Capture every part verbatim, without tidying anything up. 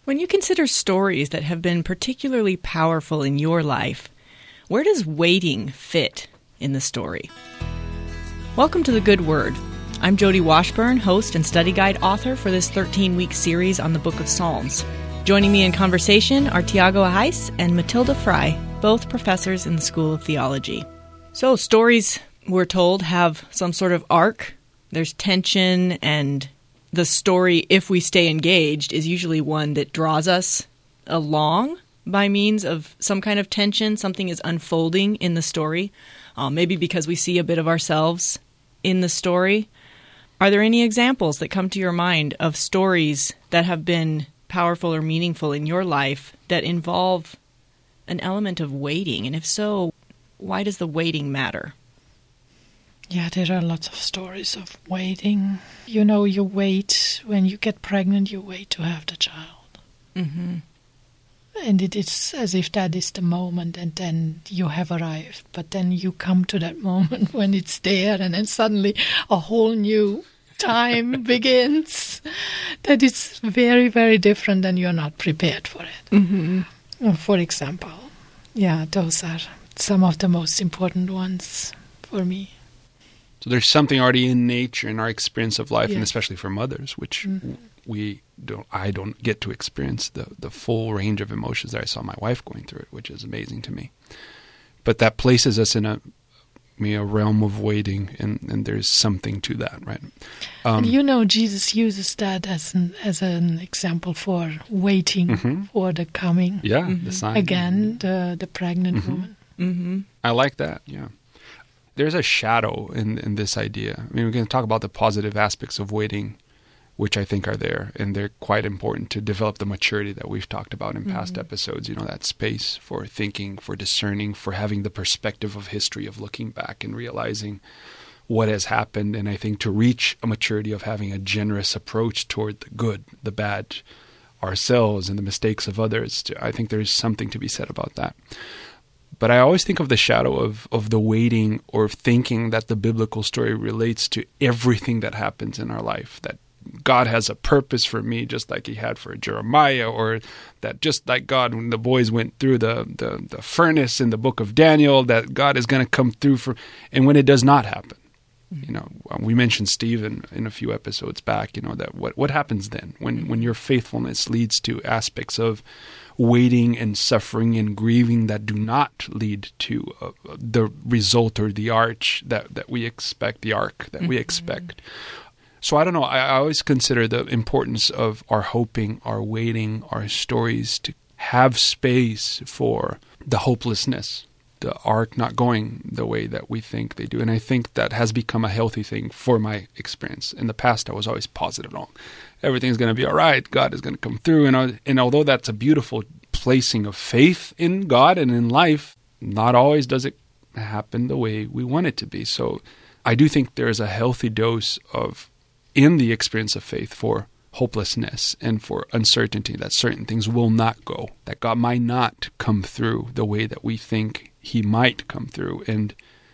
When you consider stories that have been particularly powerful in your life, where does waiting fit in the story? Welcome to The Good Word. I'm Jody Washburn, host and study guide author for this thirteen-week series on the Book of Psalms. Joining me in conversation are Tiago Ahais and Matilda Fry, both professors in the School of Theology. So stories, we're told, have some sort of arc. There's tension, and the story, if we stay engaged, is usually one that draws us along by means of some kind of tension. Something is unfolding in the story, uh, maybe because we see a bit of ourselves in the story. Are there any examples that come to your mind of stories that have been powerful or meaningful in your life that involve an element of waiting? And if so, why does the waiting matter? Yeah, there are lots of stories of waiting. You know, you wait, when you get pregnant, you wait to have the child. Mm-hmm. And it is as if that is the moment, and then you have arrived. But then you come to that moment when it's there, and then suddenly a whole new time begins. That is very, very different, and you're not prepared for it. Mm-hmm. For example, yeah, those are some of the most important ones for me. So there's something already in nature, in our experience of life, Yes. and especially for mothers, which Mm-hmm. we don't. I don't get to experience the the full range of emotions that I saw my wife going through it, which is amazing to me. But that places us in a, I mean, a realm of waiting, and, and there's something to that, right? Um, and you know, Jesus uses that as an as an example for waiting mm-hmm. for the coming yeah, Mm-hmm. the sign again, the the pregnant Mm-hmm. woman. Mm-hmm. I like that. Yeah. There's a shadow in, in this idea. I mean, we're going to talk about the positive aspects of waiting, which I think are there, and they're quite important to develop the maturity that we've talked about in past Mm-hmm. episodes. You know, that space for thinking, for discerning, for having the perspective of history, of looking back and realizing what has happened. And I think to reach a maturity of having a generous approach toward the good, the bad, ourselves, and the mistakes of others, I think there's something to be said about that. But I always think of the shadow of, of the waiting or thinking that the biblical story relates to everything that happens in our life, that God has a purpose for me just like he had for Jeremiah, or that just like God, when the boys went through the, the, the furnace in the book of Daniel, that God is going to come through for, and when it does not happen. You know, we mentioned Stephen in a few episodes back, you know, that what, what happens then when, when your faithfulness leads to aspects of waiting and suffering and grieving that do not lead to uh, the result or the arch that, that we expect, the arc that mm-hmm. we expect. So I don't know, I, I always consider the importance of our hoping, our waiting, our stories to have space for the hopelessness, the arc not going the way that we think they do. And I think that has become a healthy thing for my experience. In the past, I was always positive. No, everything's going to be all right. God is going to come through. And, I, and although that's a beautiful placing of faith in God and in life, not always does it happen the way we want it to be. So I do think there's a healthy dose of, in the experience of faith, for hopelessness and for uncertainty, that certain things will not go, that God might not come through the way that we think he might come through. And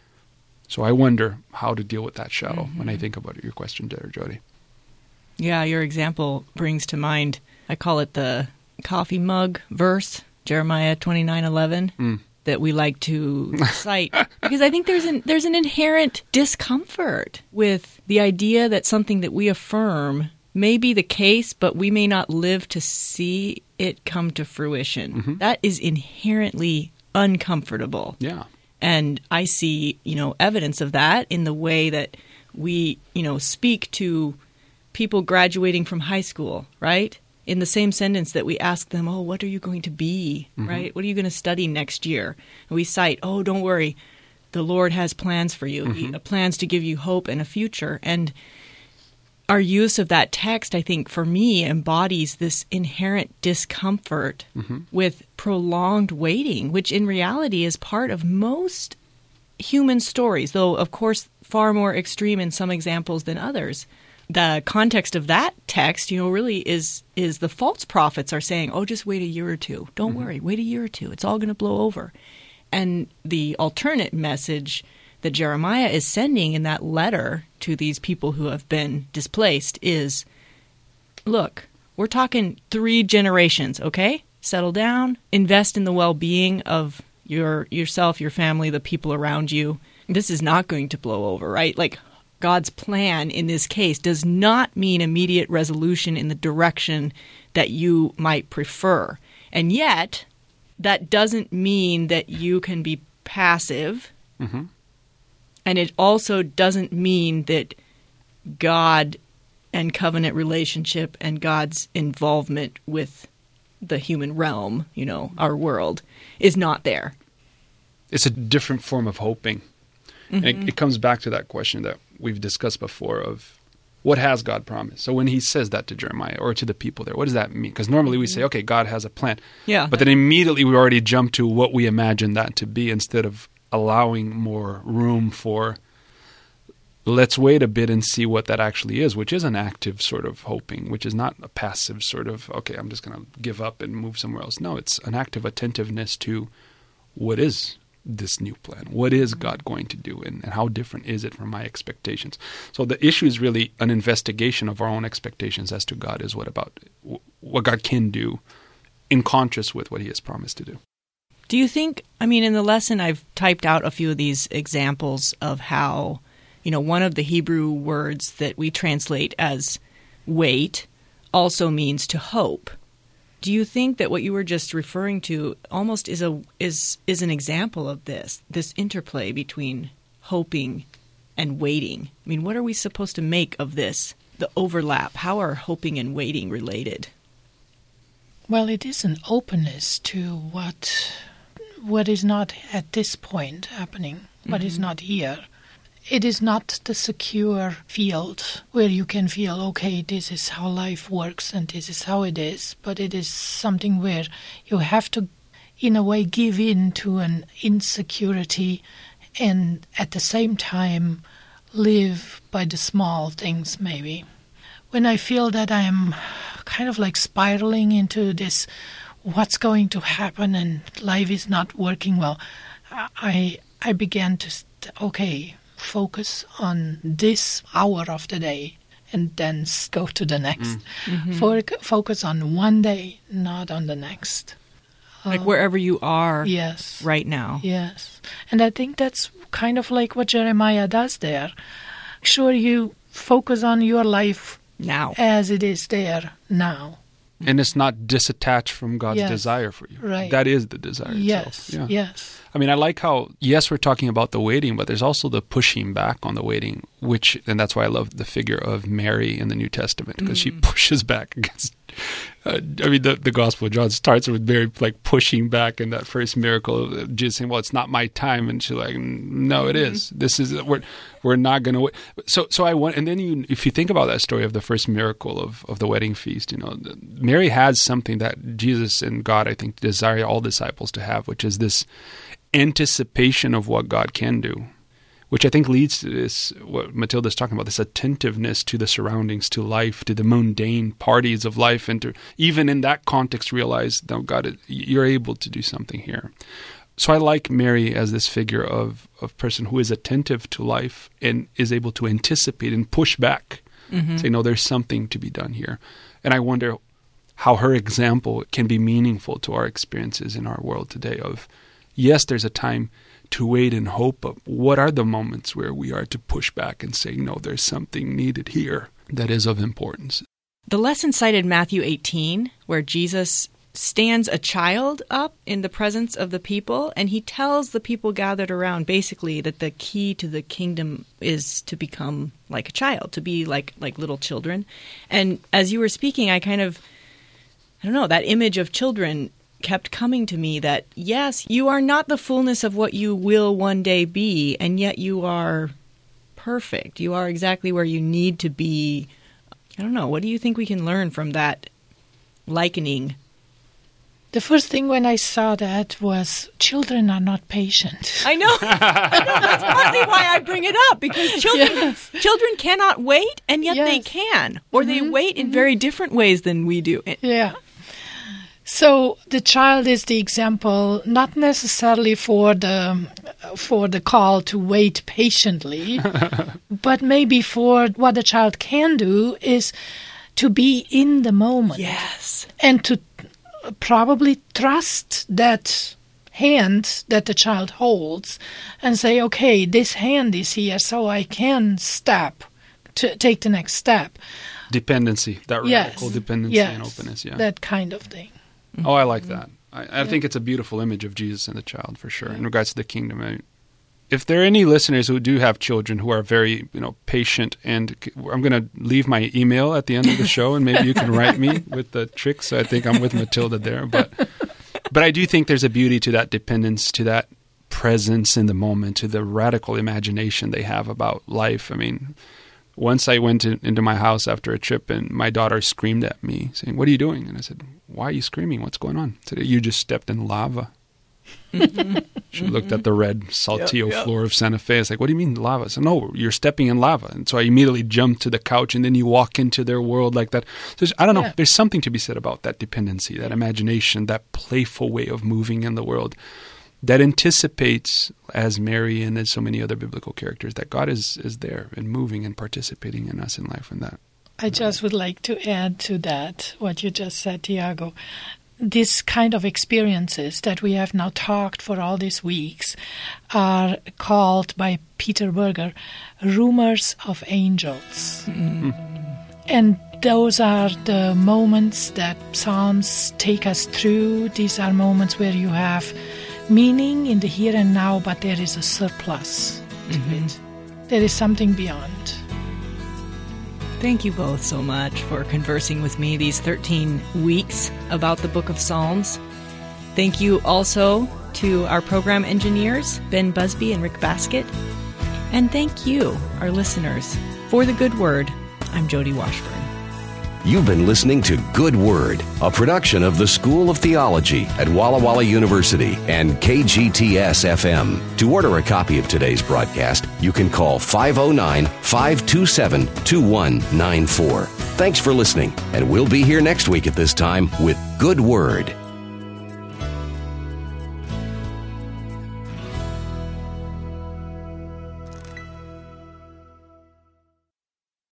so I wonder how to deal with that shadow mm-hmm. when I think about your question there, Jody. Yeah, your example brings to mind, I call it the coffee mug verse, Jeremiah twenty-nine eleven, mm. that we like to cite. Because I think there's an, there's an inherent discomfort with the idea that something that we affirm may be the case, but we may not live to see it come to fruition. Mm-hmm. That is inherently uncomfortable. Yeah. And I see, you know, evidence of that in the way that we, you know, speak to people graduating from high school, right? In the same sentence that we ask them, oh, what are you going to be, mm-hmm. right? What are you going to study next year? And we cite, oh, don't worry, the Lord has plans for you, mm-hmm. He, plans to give you hope and a future. And our use of that text, I think, for me, embodies this inherent discomfort mm-hmm. with prolonged waiting, which in reality is part of most human stories, though, of course, far more extreme in some examples than others. The context of that text, you know, really is is the false prophets are saying, oh, just wait a year or two. Don't mm-hmm. worry, wait a year or two. It's all going to blow over. And the alternate message that Jeremiah is sending in that letter to these people who have been displaced is, look, We're talking three generations, okay? Settle down, invest in the well-being of your yourself, your family, the people around you. This is not going to blow over, right? Like, God's plan in this case does not mean immediate resolution in the direction that you might prefer. And yet, that doesn't mean that you can be passive. Mm-hmm. And it also doesn't mean that God and covenant relationship and God's involvement with the human realm, you know, our world, is not there. It's a different form of hoping. Mm-hmm. And it, it comes back to that question that we've discussed before of what has God promised? So when he says that to Jeremiah or to the people there, what does that mean? Because normally we say, okay, God has a plan. Yeah. But then immediately we already jump to what we imagine that to be instead of allowing more room for, let's wait a bit and see what that actually is, which is an active sort of hoping, which is not a passive sort of, okay, I'm just going to give up and move somewhere else. No, it's an active attentiveness to what is this new plan? What is God going to do? And, and how different is it from my expectations? So the issue is really an investigation of our own expectations as to God is what about what God can do in contrast with what he has promised to do. Do you think, I mean, in the lesson I've typed out a few of these examples of how, you know, one of the Hebrew words that we translate as wait also means to hope. Do you think that what you were just referring to almost is a is is an example of this, this interplay between hoping and waiting? I mean, what are we supposed to make of this, the overlap? How are hoping and waiting related? Well, it is an openness to what what is not at this point happening, what mm-hmm. is not here. It is not the secure field where you can feel, okay, this is how life works and this is how it is, but it is something where you have to, in a way, give in to an insecurity and at the same time live by the small things, maybe. When I feel that I'm kind of like spiraling into this, what's going to happen and life is not working well, I I began to, st- okay, focus on this hour of the day and then go to the next. Mm-hmm. For, focus on one day, not on the next. Like uh, wherever you are yes. right now. Yes. And I think that's kind of like what Jeremiah does there. Sure, you focus on your life now as it is there now. And it's not disattached from God's yes. desire for you. Right. That is the desire yes. itself. Yeah. Yes. I mean, I like how, yes, we're talking about the waiting, but there's also the pushing back on the waiting, which, and that's why I love the figure of Mary in the New Testament, because mm. she pushes back against, uh, I mean, the, the Gospel of John starts with Mary, like, pushing back in that first miracle, uh, Jesus saying, well, it's not my time, and she's like, no, it is. This is, we're, we're not going to wait. So, so I want, and then you, if you think about that story of the first miracle of, of the wedding feast, you know, Mary has something that Jesus and God, I think, desire all disciples to have, which is this anticipation of what God can do, which I think leads to this, what Matilda's talking about, this attentiveness to the surroundings, to life, to the mundane parties of life, and to even in that context realize, no, God, you're able to do something here. So I like Mary as this figure of a person who is attentive to life and is able to anticipate and push back, mm-hmm. say, no, there's something to be done here. And I wonder how her example can be meaningful to our experiences in our world today of, yes, there's a time to wait and hope, but what are the moments where we are to push back and say, no, there's something needed here that is of importance? The lesson cited Matthew eighteen, where Jesus stands a child up in the presence of the people, and he tells the people gathered around basically that the key to the kingdom is to become like a child, to be like like little children. And as you were speaking, I kind of, I don't know, that image of children kept coming to me that, yes, you are not the fullness of what you will one day be, and yet you are perfect. You are exactly where you need to be. I don't know. What do you think we can learn from that likening? The first thing when I saw that was children are not patient. I know. I know. That's partly why I bring it up, because children yes. children cannot wait, and yet yes. they can. Or mm-hmm. they wait in mm-hmm. very different ways than we do. Yeah. So the child is the example, not necessarily for the for the call to wait patiently, but maybe for what the child can do is to be in the moment. Yes. And to probably trust that hand that the child holds and say, okay, this hand is here, so I can step, to take the next step. Dependency, that Yes. radical dependency Yes. and openness. Yeah. That kind of thing. Oh, I like that. I, I think it's a beautiful image of Jesus and the child, for sure, in regards to the kingdom. I mean, if there are any listeners who do have children who are very, you know, patient, and I'm going to leave my email at the end of the show, and maybe you can write me with the tricks. So I think I'm with Matilda there, but but I do think there's a beauty to that dependence, to that presence in the moment, to the radical imagination they have about life. I mean, once I went in, into my house after a trip, and my daughter screamed at me, saying, "What are you doing?" And I said, "Why are you screaming? What's going on?" I said, "You just stepped in lava." She looked at the red Saltillo Yep, yep. floor of Santa Fe. It's like, "What do you mean lava?" I said, "No, you're stepping in lava." And so I immediately jumped to the couch, and then you walk into their world like that. So there's- I don't know. Yeah. There's something to be said about that dependency, that imagination, that playful way of moving in the world that anticipates, as Mary and as so many other biblical characters, that God is, is there and moving and participating in us in life, and that. I just would like to add to that what you just said, Tiago. This kind of experiences that we have now talked for all these weeks are called by Peter Berger rumors of angels. And those are the moments that Psalms take us through. These are moments where you have meaning in the here and now, but there is a surplus to it. There is something beyond. Thank you both so much for conversing with me these thirteen weeks about the Book of Psalms. Thank you also to our program engineers, Ben Busby and Rick Baskett. And thank you, our listeners, for the good word. I'm Jody Washburn. You've been listening to Good Word, a production of the School of Theology at Walla Walla University and K G T S F M. To order a copy of today's broadcast, you can call five oh nine, five two seven, two one nine four. Thanks for listening, and we'll be here next week at this time with Good Word.